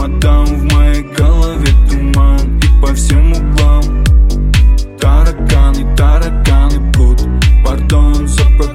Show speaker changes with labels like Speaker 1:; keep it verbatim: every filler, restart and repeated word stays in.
Speaker 1: мадам, в моей голове туман и по всем углам тараканы, тараканы, пут, пардон, за